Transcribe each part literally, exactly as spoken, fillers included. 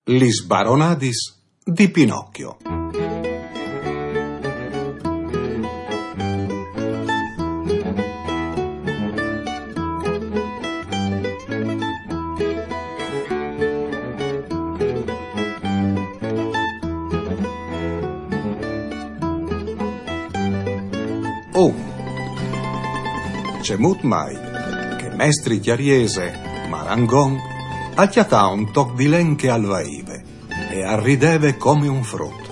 Lis baronadis di Pinocchio. Oh, c'è mut mai che mestri chiariese, Marangon, a chiatà un toc di len che alvaive e arrideve come un frutto.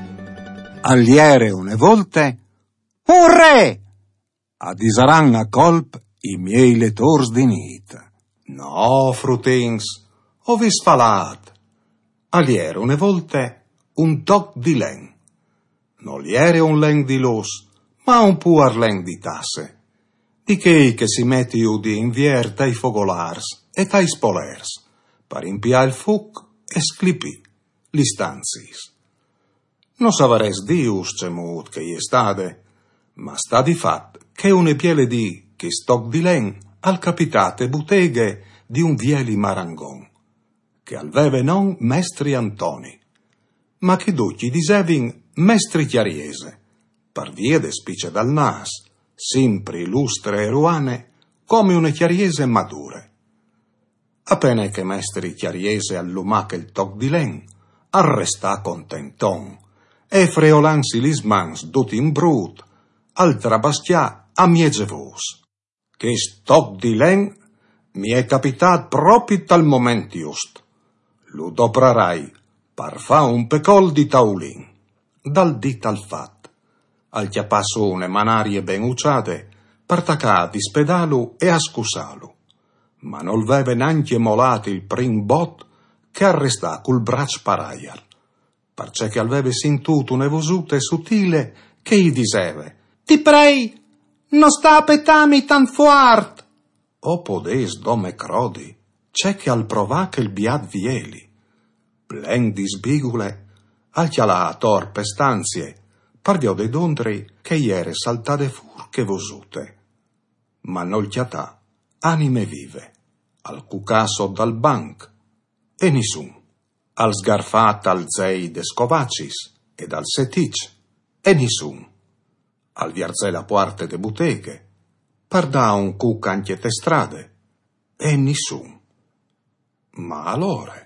Agliere une volte, un re! Adisaran a colp i miei letors di nit. No, frutins, ho vis falat. Agliere une volte un toc di len. Non liere un len di lus, ma un puar len di tasse. Di chei che si metti udi invier tai fogolars e tai spolers, per impia il fuc e sclipì li stanzis. Non savares dius cemut che gli stade, ma sta di fat che une piele di che stoc di len al capitate buteghe di un vieli Marangon, che alveve non mestri Antoni, ma che duci disevin mestri chiariese, par vie de spice dal nas, simpri, lustre e ruane, come une chiariese madure. Appena che mestri chiariese allumache il toc di len, arrestà contenton, e freolansi lis mans duti in brut, al trabastià a miegevus. Che stoc di len mi è capitat proprio tal moment just. Lo doprarai, par fa un pecol di taulin, dal dit al fat. Al chiapasso une manarie ben uciate, partacà di spedalu e a scusalu. Ma non veve neanche molati il prim bot che arrestà col brac paraial, perché che alveve sintuto une vosute sottile che gli diseve: «Ti prei, non sta a petami tan fuart!» O podes dome crodi, c'è che al provache il biad vieli. Plen di sbigule, al chialà a torpe stanzie, parviò dei dondri che iere saltate fur che vosute. Ma non chiatà anime vive, al cucasso dal banc, e nissun, al sgarfat al zei de scovacis, ed al setic, e nissun, al viarzela puarte de buteghe, pardà un cuc anche te strade, e nissun. Ma allora,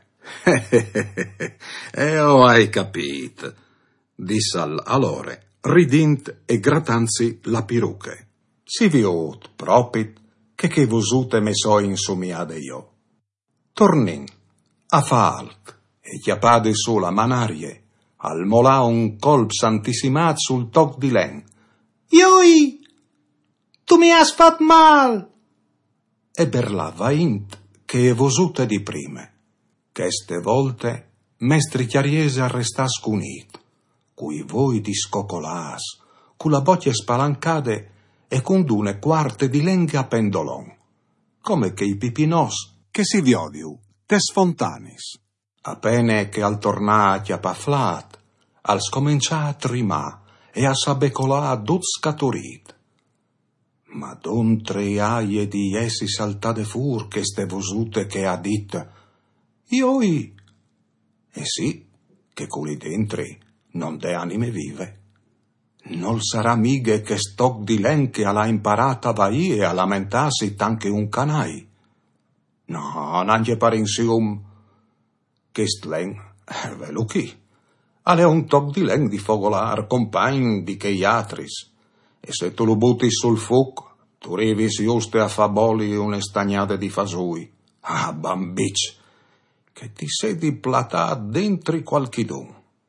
e ho hai capit, diss'al alore, ridint e gratanzi la piruche. Si viut propit che che vosute me so insumiade io. Tornin a falc e chiapade su la manarie, al molà un colp santissimat sul toc di len. Ioi, tu mi has fat mal! E berlava int che vosute di prime, che ste volte mestri chiariese arrestà scunit, cui voi discocolàs, cu la bocce spalancade e con dune quarte di lenga a pendolon, come che i pipinos che si viodiu te sfontanis. Appene che al tornà a chiapaflat, al scomincià a trimà e a sabecolà dut scaturit. Ma don tre aie di essi saltate fur che ste vosute che ha dit: «Ioi!» E sì, che culi dentri non de anime vive. Non sarà mighe che stoc di len che alla imparata vai e a lamentarsi tanche un canai. No, nanche parinsium, che st len, velu chi, ale un toc di len di fogolar, compagn di che iatris, e se tu lo butti sul fuc, tu rivis juste a faboli une stagnate di fasui. Ah, bambic, che ti sedi platà dentri qualchidun.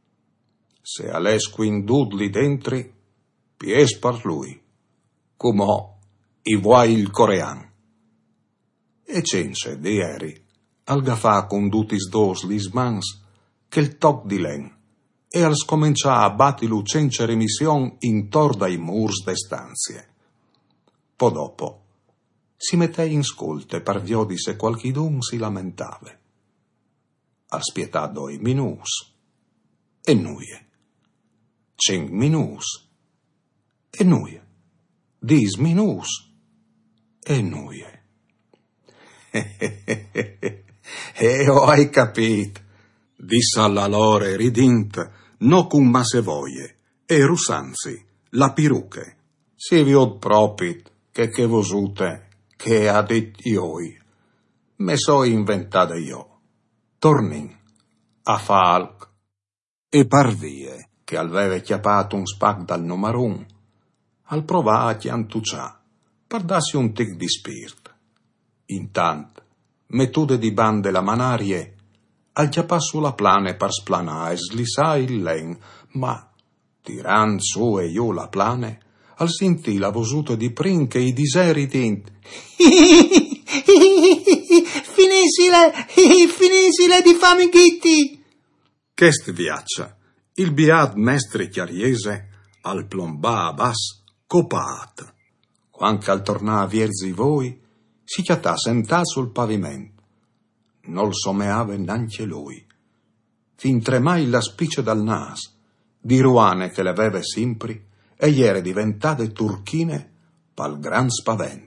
Se ales quindudli dentri, pies par lui, comò i vuoi il corean. E cense di eri, al gafà condutis dos lis mans, che il toc di len, e al scomincià a battilu cence remission intorda i murs de stanzie. Po dopo, si mettei in scolte parviò di se qualchidun si lamentave. Al spietà doi minus, e nuie. Cinc minus, e nuie. Dis minus, e nuie. E ho hai capito, Disse alla lore ridint, no cum ma se voie, e rusanzi, la piruche. Si vi od propit, che che vosute, che ha dit ioi, me so inventate io. Tornin a falc. E parvie, che alveve chiapato un spag dal numarun, al provà a chiantuccià, per darsi un tic di spirt. Intant, metude di bande la manarie, al chiapà sulla plane per splanà e slissà il len, ma, tiran su e giù la plane, al sentì la vosuta di prin che i diseri dint. Finisile, finisile di fame ghitti. Che stiviaccia, il biad mestre chiariese, al plombà a bas, copat. Quanche al tornà a vierzi voi, si chiatà sentà sul pavimento. Non someave neanche lui. Fin tremai la spiccia dal nas, di ruane che le aveve simpri, e gli era diventate turchine pal gran spavento.